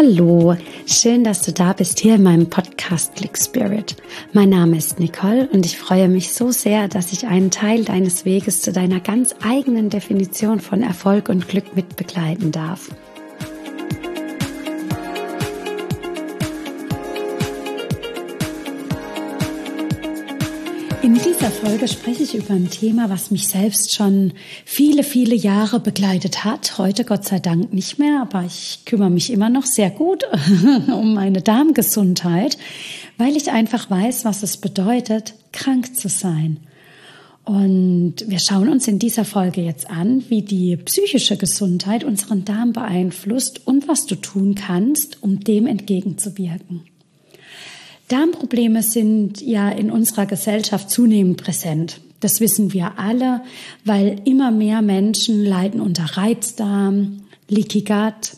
Hallo, schön, dass du da bist hier in meinem Podcast Click Spirit. Mein Name ist Nicole und ich freue mich so sehr, dass ich einen Teil deines Weges zu deiner ganz eigenen Definition von Erfolg und Glück mit begleiten darf. In dieser Folge spreche ich über ein Thema, was mich selbst schon viele, viele Jahre begleitet hat. Heute Gott sei Dank nicht mehr, aber ich kümmere mich immer noch sehr gut um meine Darmgesundheit, weil ich einfach weiß, was es bedeutet, krank zu sein. Und wir schauen uns in dieser Folge jetzt an, wie die psychische Gesundheit unseren Darm beeinflusst und was du tun kannst, um dem entgegenzuwirken. Darmprobleme sind ja in unserer Gesellschaft zunehmend präsent. Das wissen wir alle, weil immer mehr Menschen leiden unter Reizdarm, Leaky Gut,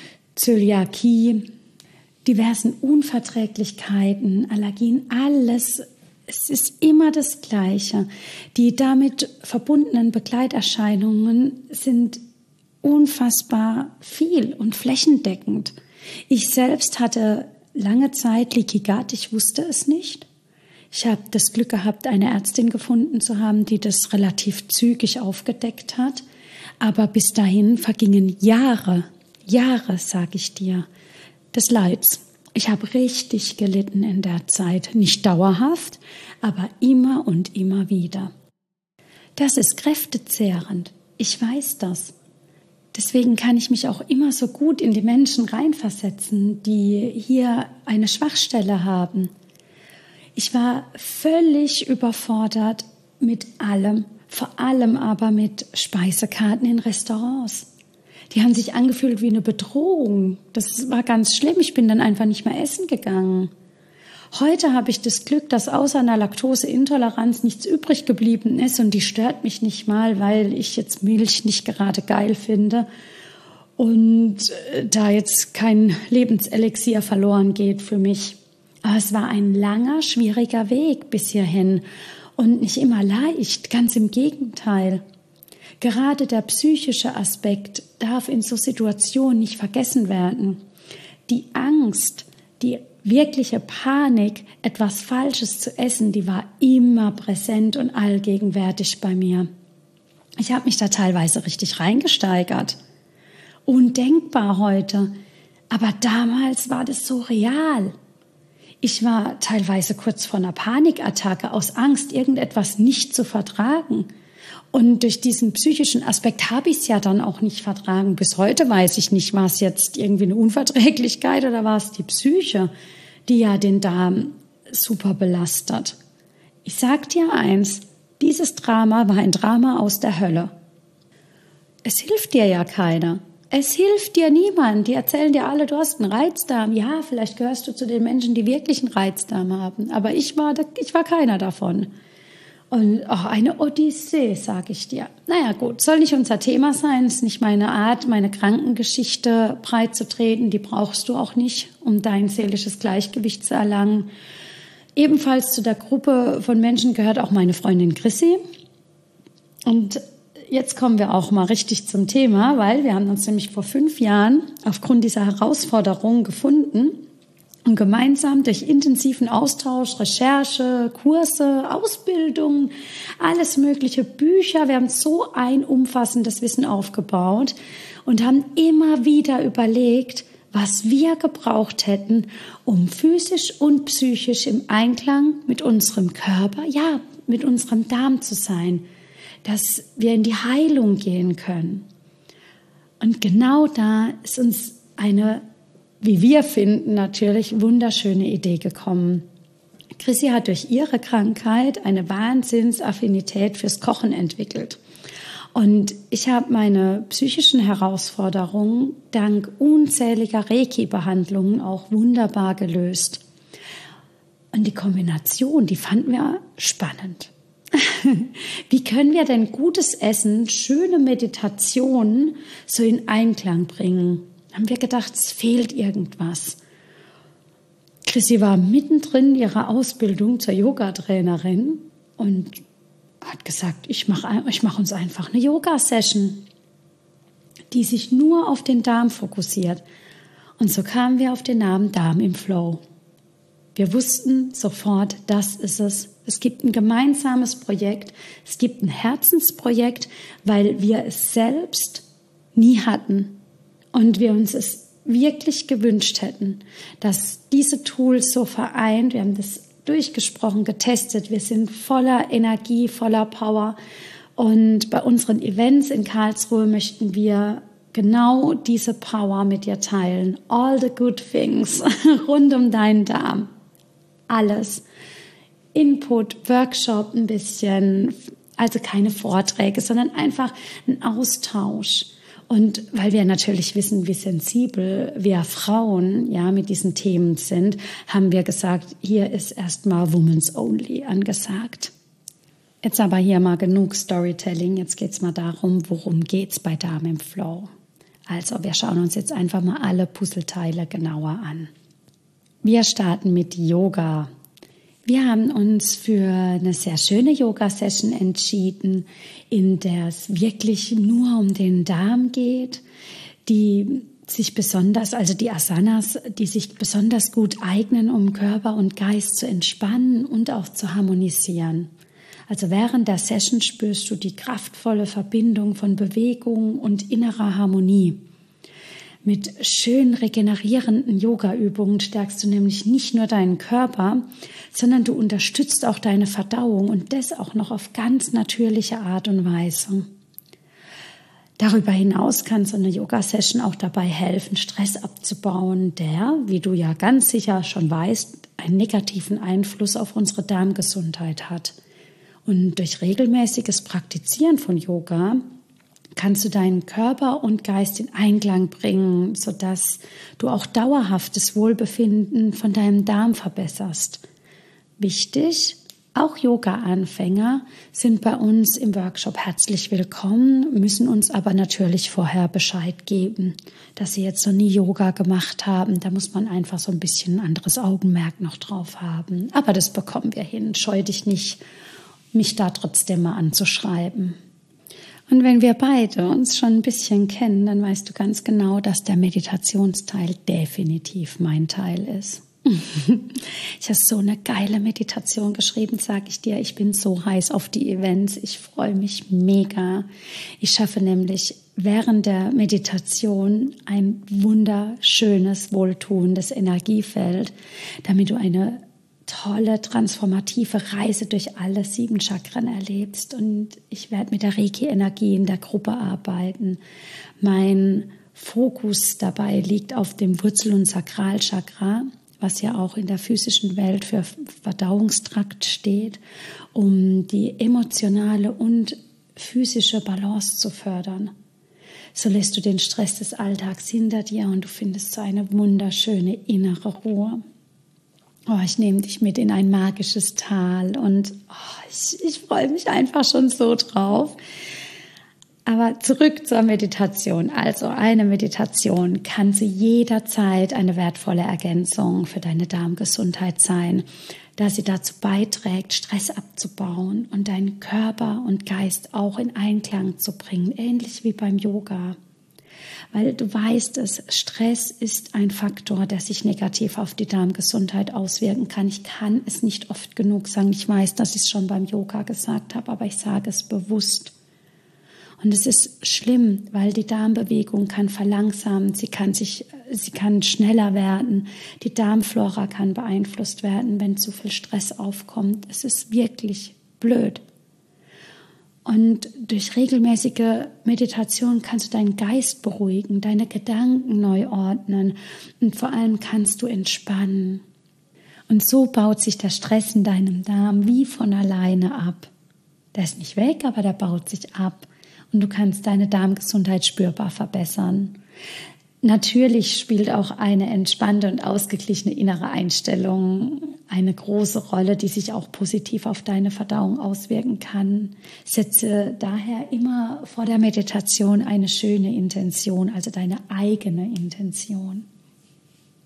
Zöliakie, diversen Unverträglichkeiten, Allergien, alles. Es ist immer das Gleiche. Die damit verbundenen Begleiterscheinungen sind unfassbar viel und flächendeckend. Ich selbst hatte lange Zeit Leaky Gut, ich wusste es nicht. Ich habe das Glück gehabt, eine Ärztin gefunden zu haben, die das relativ zügig aufgedeckt hat. Aber bis dahin vergingen Jahre, sage ich dir, des Leids. Ich habe richtig gelitten in der Zeit, nicht dauerhaft, aber immer und immer wieder. Das ist kräftezehrend, ich weiß das. Deswegen kann ich mich auch immer so gut in die Menschen reinversetzen, die hier eine Schwachstelle haben. Ich war völlig überfordert mit allem, vor allem aber mit Speisekarten in Restaurants. Die haben sich angefühlt wie eine Bedrohung. Das war ganz schlimm. Ich bin dann einfach nicht mehr essen gegangen. Heute habe ich das Glück, dass außer einer Laktoseintoleranz nichts übrig geblieben ist und die stört mich nicht mal, weil ich jetzt Milch nicht gerade geil finde und da jetzt kein Lebenselixier verloren geht für mich. Aber es war ein langer, schwieriger Weg bis hierhin und nicht immer leicht, ganz im Gegenteil. Gerade der psychische Aspekt darf in so Situationen nicht vergessen werden. Die Angst, die wirkliche Panik, etwas Falsches zu essen, die war immer präsent und allgegenwärtig bei mir. Ich habe mich da teilweise richtig reingesteigert. Undenkbar heute. Aber damals war das so real. Ich war teilweise kurz vor einer Panikattacke aus Angst, irgendetwas nicht zu vertragen. Und durch diesen psychischen Aspekt habe ich es ja dann auch nicht vertragen. Bis heute weiß ich nicht, war es jetzt irgendwie eine Unverträglichkeit oder war es die Psyche, die ja den Darm super belastet. Ich sag dir eins, dieses Drama war ein Drama aus der Hölle. Es hilft dir ja keiner. Es hilft dir niemand. Die erzählen dir alle, du hast einen Reizdarm. Ja, vielleicht gehörst du zu den Menschen, die wirklich einen Reizdarm haben. Aber ich war keiner davon. Und auch eine Odyssee, sage ich dir. Naja gut, soll nicht unser Thema sein, ist nicht meine Art, meine Krankengeschichte breit zu treten. Die brauchst du auch nicht, um dein seelisches Gleichgewicht zu erlangen. Ebenfalls zu der Gruppe von Menschen gehört auch meine Freundin Chrissy. Und jetzt kommen wir auch mal richtig zum Thema, weil wir haben uns nämlich vor 5 Jahren aufgrund dieser Herausforderungen gefunden und gemeinsam durch intensiven Austausch, Recherche, Kurse, Ausbildung, alles mögliche, Bücher, wir haben so ein umfassendes Wissen aufgebaut und haben immer wieder überlegt, was wir gebraucht hätten, um physisch und psychisch im Einklang mit unserem Körper, ja, mit unserem Darm zu sein, dass wir in die Heilung gehen können. Und genau da ist uns eine, wie wir finden, natürlich wunderschöne Idee gekommen. Chrissy hat durch ihre Krankheit eine Wahnsinnsaffinität fürs Kochen entwickelt. Und ich habe meine psychischen Herausforderungen dank unzähliger Reiki-Behandlungen auch wunderbar gelöst. Und die Kombination, die fanden wir spannend. Wie können wir denn gutes Essen, schöne Meditationen so in Einklang bringen? Haben wir gedacht, es fehlt irgendwas. Chrissy war mittendrin in ihrer Ausbildung zur Yoga-Trainerin und hat gesagt, ich mach uns einfach eine Yoga-Session, die sich nur auf den Darm fokussiert. Und so kamen wir auf den Namen Darm im Flow. Wir wussten sofort, das ist es. Es gibt ein gemeinsames Projekt, es gibt ein Herzensprojekt, weil wir es selbst nie hatten und wir uns es wirklich gewünscht hätten, dass diese Tools so vereint. Wir haben das durchgesprochen, getestet. Wir sind voller Energie, voller Power. Und bei unseren Events in Karlsruhe möchten wir genau diese Power mit dir teilen. All the good things rund um deinen Darm. Alles. Input, Workshop ein bisschen, also keine Vorträge, sondern einfach ein Austausch. Und weil wir natürlich wissen, wie sensibel wir Frauen ja mit diesen Themen sind, haben wir gesagt, hier ist erstmal Women's Only angesagt. Jetzt aber hier mal genug Storytelling. Jetzt geht's mal darum, worum geht's bei Darm im Flow. Also wir schauen uns jetzt einfach mal alle Puzzleteile genauer an. Wir starten mit Yoga. Wir haben uns für eine sehr schöne Yoga-Session entschieden, in der es wirklich nur um den Darm geht, die sich besonders, also die Asanas, die sich besonders gut eignen, um Körper und Geist zu entspannen und auch zu harmonisieren. Also während der Session spürst du die kraftvolle Verbindung von Bewegung und innerer Harmonie. Mit schön regenerierenden Yoga-Übungen stärkst du nämlich nicht nur deinen Körper, sondern du unterstützt auch deine Verdauung und das auch noch auf ganz natürliche Art und Weise. Darüber hinaus kann so eine Yoga-Session auch dabei helfen, Stress abzubauen, der, wie du ja ganz sicher schon weißt, einen negativen Einfluss auf unsere Darmgesundheit hat. Und durch regelmäßiges Praktizieren von Yoga kannst du deinen Körper und Geist in Einklang bringen, sodass du auch dauerhaftes Wohlbefinden von deinem Darm verbesserst. Wichtig, auch Yoga-Anfänger sind bei uns im Workshop herzlich willkommen, müssen uns aber natürlich vorher Bescheid geben, dass sie jetzt noch nie Yoga gemacht haben. Da muss man einfach so ein bisschen ein anderes Augenmerk noch drauf haben. Aber das bekommen wir hin. Scheu dich nicht, mich da trotzdem mal anzuschreiben. Und wenn wir beide uns schon ein bisschen kennen, dann weißt du ganz genau, dass der Meditationsteil definitiv mein Teil ist. Ich habe so eine geile Meditation geschrieben, sage ich dir. Ich bin so heiß auf die Events. Ich freue mich mega. Ich schaffe nämlich während der Meditation ein wunderschönes, wohltuendes Energiefeld, damit du eine tolle, transformative Reise durch alle 7 Chakren erlebst. Und ich werde mit der Reiki-Energie in der Gruppe arbeiten. Mein Fokus dabei liegt auf dem Wurzel- und Sakralchakra, was ja auch in der physischen Welt für Verdauungstrakt steht, um die emotionale und physische Balance zu fördern. So lässt du den Stress des Alltags hinter dir und du findest so eine wunderschöne innere Ruhe. Oh, ich nehme dich mit in ein magisches Tal und ich freue mich einfach schon so drauf. Aber zurück zur Meditation. Also eine Meditation kann zu jeder Zeit eine wertvolle Ergänzung für deine Darmgesundheit sein, da sie dazu beiträgt, Stress abzubauen und deinen Körper und Geist auch in Einklang zu bringen, ähnlich wie beim Yoga. Weil du weißt es, Stress ist ein Faktor, der sich negativ auf die Darmgesundheit auswirken kann. Ich kann es nicht oft genug sagen. Ich weiß, dass ich es schon beim Yoga gesagt habe, aber ich sage es bewusst. Und es ist schlimm, weil die Darmbewegung kann verlangsamen, sie kann schneller werden, die Darmflora kann beeinflusst werden, wenn zu viel Stress aufkommt. Es ist wirklich blöd. Und durch regelmäßige Meditation kannst du deinen Geist beruhigen, deine Gedanken neu ordnen und vor allem kannst du entspannen. Und so baut sich der Stress in deinem Darm wie von alleine ab. Der ist nicht weg, aber der baut sich ab. Und du kannst deine Darmgesundheit spürbar verbessern. Natürlich spielt auch eine entspannte und ausgeglichene innere Einstellung eine große Rolle, die sich auch positiv auf deine Verdauung auswirken kann. Setze daher immer vor der Meditation eine schöne Intention, also deine eigene Intention.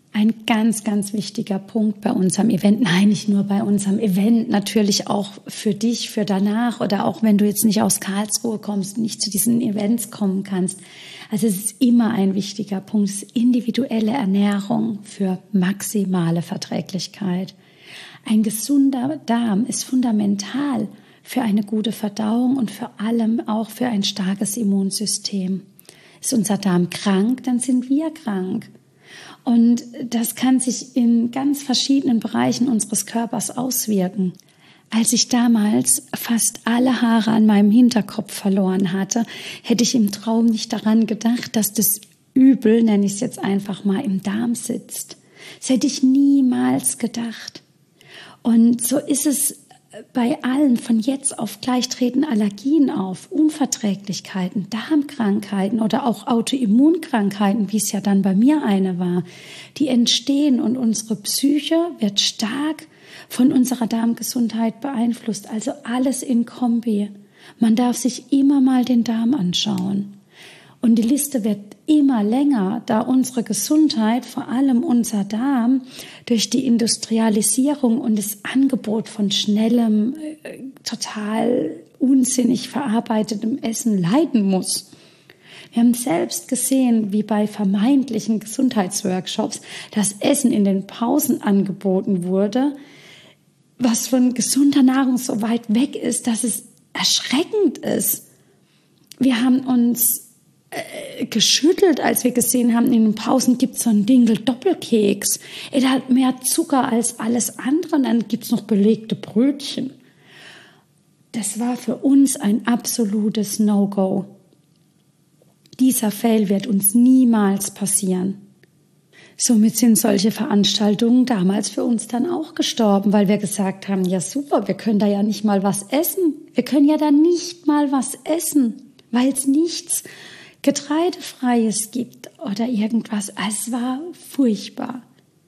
Ein ganz, ganz wichtiger Punkt bei unserem Event, nein, nicht nur bei unserem Event, natürlich auch für dich, für danach oder auch wenn du jetzt nicht aus Karlsruhe kommst, nicht zu diesen Events kommen kannst. Also es ist immer ein wichtiger Punkt, es ist individuelle Ernährung für maximale Verträglichkeit. Ein gesunder Darm ist fundamental für eine gute Verdauung und vor allem auch für ein starkes Immunsystem. Ist unser Darm krank, dann sind wir krank. Und das kann sich in ganz verschiedenen Bereichen unseres Körpers auswirken. Als ich damals fast alle Haare an meinem Hinterkopf verloren hatte, hätte ich im Traum nicht daran gedacht, dass das Übel, nenne ich es jetzt einfach mal, im Darm sitzt. Das hätte ich niemals gedacht. Und so ist es bei allen von jetzt auf gleich treten Allergien auf, Unverträglichkeiten, Darmkrankheiten oder auch Autoimmunkrankheiten, wie es ja dann bei mir eine war, die entstehen und unsere Psyche wird stark von unserer Darmgesundheit beeinflusst. Also alles in Kombi. Man darf sich immer mal den Darm anschauen. Und die Liste wird immer länger, da unsere Gesundheit, vor allem unser Darm, durch die Industrialisierung und das Angebot von schnellem, total unsinnig verarbeitetem Essen leiden muss. Wir haben selbst gesehen, wie bei vermeintlichen Gesundheitsworkshops das Essen in den Pausen angeboten wurde, was von gesunder Nahrung so weit weg ist, dass es erschreckend ist. Wir haben uns geschüttelt, als wir gesehen haben, in den Pausen gibt es so einen Dinkel-Doppelkeks. Er hat mehr Zucker als alles andere und dann gibt es noch belegte Brötchen. Das war für uns ein absolutes No-Go. Dieser Fail wird uns niemals passieren. Somit sind solche Veranstaltungen damals für uns dann auch gestorben, weil wir gesagt haben, ja super, wir können da ja nicht mal was essen. Wir können ja da nicht mal was essen, weil es nichts Getreidefreies gibt oder irgendwas. Es war furchtbar.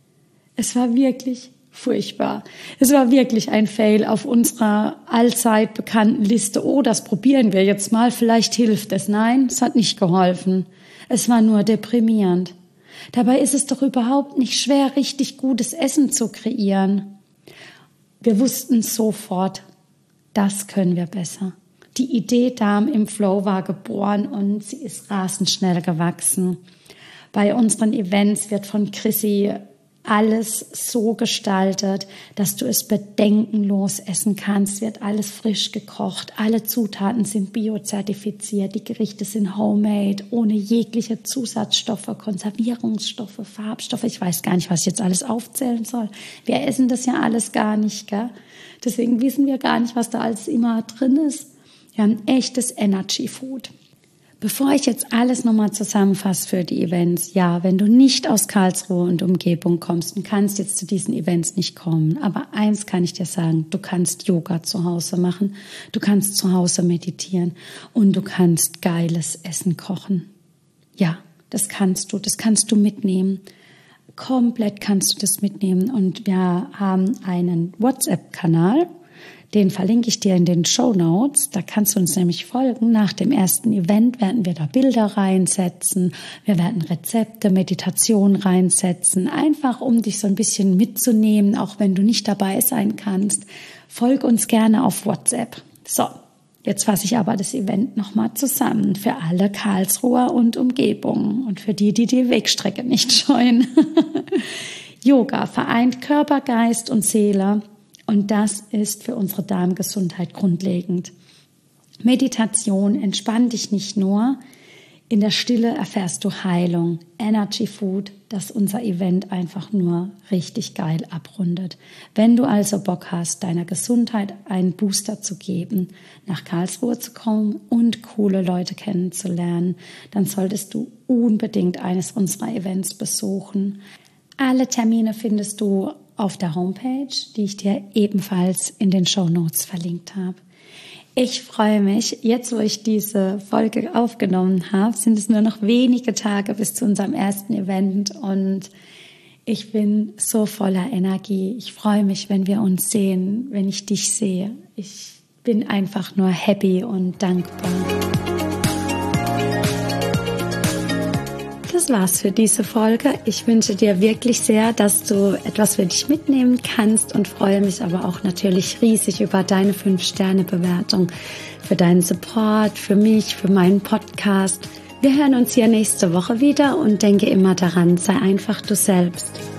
Es war wirklich furchtbar. Es war wirklich ein Fail auf unserer allzeit bekannten Liste. Oh, das probieren wir jetzt mal, vielleicht hilft es. Nein, es hat nicht geholfen. Es war nur deprimierend. Dabei ist es doch überhaupt nicht schwer, richtig gutes Essen zu kreieren. Wir wussten sofort, das können wir besser. Die Idee Darm im Flow war geboren und sie ist rasend schnell gewachsen. Bei unseren Events wird von Chrissy alles so gestaltet, dass du es bedenkenlos essen kannst. Wird alles frisch gekocht, alle Zutaten sind biozertifiziert, die Gerichte sind homemade, ohne jegliche Zusatzstoffe, Konservierungsstoffe, Farbstoffe. Ich weiß gar nicht, was ich jetzt alles aufzählen soll. Wir essen das ja alles gar nicht, gell? Deswegen wissen wir gar nicht, was da alles immer drin ist. Wir haben echtes Energy Food. Bevor ich jetzt alles nochmal zusammenfasse für die Events, ja, wenn du nicht aus Karlsruhe und Umgebung kommst und kannst jetzt zu diesen Events nicht kommen, aber eins kann ich dir sagen, du kannst Yoga zu Hause machen, du kannst zu Hause meditieren und du kannst geiles Essen kochen. Ja, das kannst du mitnehmen. Komplett kannst du das mitnehmen und wir haben einen WhatsApp-Kanal, den verlinke ich dir in den Shownotes. Da kannst du uns nämlich folgen. Nach dem ersten Event werden wir da Bilder reinsetzen. Wir werden Rezepte, Meditation reinsetzen. Einfach, um dich so ein bisschen mitzunehmen, auch wenn du nicht dabei sein kannst. Folg uns gerne auf WhatsApp. So, jetzt fasse ich aber das Event nochmal zusammen. Für alle Karlsruher und Umgebung. Und für die Wegstrecke nicht scheuen. Yoga vereint Körper, Geist und Seele. Und das ist für unsere Darmgesundheit grundlegend. Meditation entspannt dich nicht nur, in der Stille erfährst du Heilung, Energy Food, das unser Event einfach nur richtig geil abrundet. Wenn du also Bock hast, deiner Gesundheit einen Booster zu geben, nach Karlsruhe zu kommen und coole Leute kennenzulernen, dann solltest du unbedingt eines unserer Events besuchen. Alle Termine findest du auf der Homepage, die ich dir ebenfalls in den Shownotes verlinkt habe. Ich freue mich, jetzt wo ich diese Folge aufgenommen habe, sind es nur noch wenige Tage bis zu unserem ersten Event und ich bin so voller Energie. Ich freue mich, wenn wir uns sehen, wenn ich dich sehe. Ich bin einfach nur happy und dankbar. das war's für diese Folge. Ich wünsche dir wirklich sehr, dass du etwas für dich mitnehmen kannst und freue mich aber auch natürlich riesig über deine 5-Sterne-Bewertung, für deinen Support, für mich, für meinen Podcast. Wir hören uns hier nächste Woche wieder und denke immer daran, sei einfach du selbst.